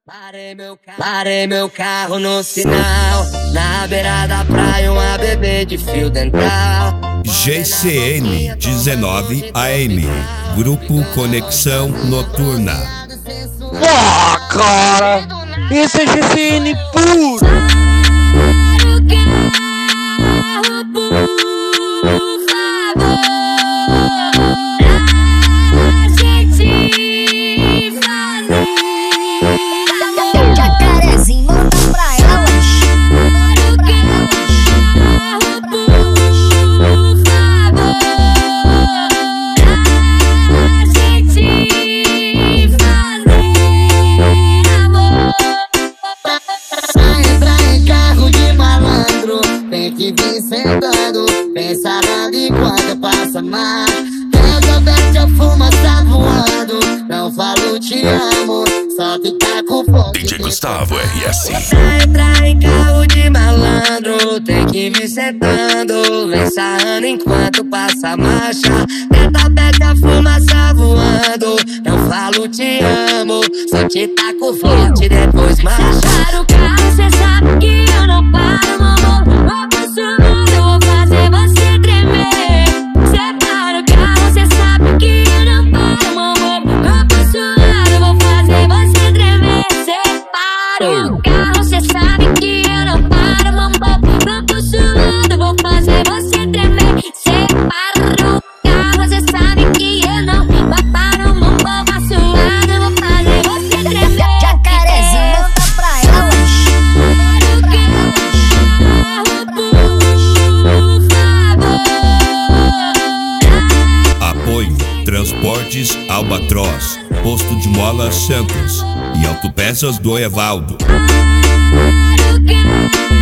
Parei meu carro no sinal, na beira da praia, uma bebê de fio dental. GCN 19 AM, Grupo Conexão Noturna. Cara, esse é GCN puro. Jacarezinho na praia hoje. Entra em carro de malandro, tem que vir sentando, pensando enquanto passa mais. Resolvete a fumaça voando, não falo te amo, só que tá com fome. DJ Gustavo RS. Entra em carro de malandro, tem que vir sentando, vem sarrando enquanto passa a marcha. Tenta pega a fumaça voando, não falo te amo, só te taco forte depois marcha. Para o carro, cê sabe que eu não paro, mamão. Vou pro sul, eu vou fazer você tremer. Separa o carro, cê sabe que eu não paro, mamão. Vou pro sul, eu vou fazer você tremer. Separa o carro, cê sabe que eu não paro, mamão. Vou pro sul, eu vou fazer você tremer. Separa o carro, cê sabe que eu não paro, mamão. Vou suado, eu vou fazer você tremer. Jacarezinho na praia hoje. Apoio Transportes Albatroz, Posto de Mola Santos e Autopeças do Evaldo. Para o carro.